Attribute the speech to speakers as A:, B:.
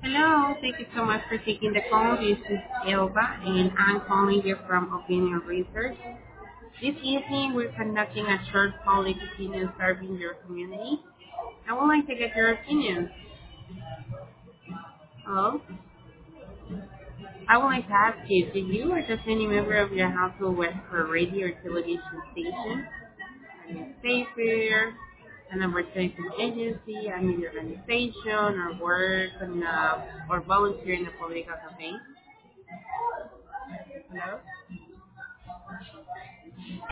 A: Hello, thank you so much for taking the call. This is Elba, and I'm calling you from Opinion Research. This evening, we're conducting a short public opinion serving your community. I would like to get your opinion. Hello? I would like to ask you, do you or does any member of your household work for a radio or television station, a newspaper, an advertising agency, a media organization, or work or volunteer in a political campaign? Hello?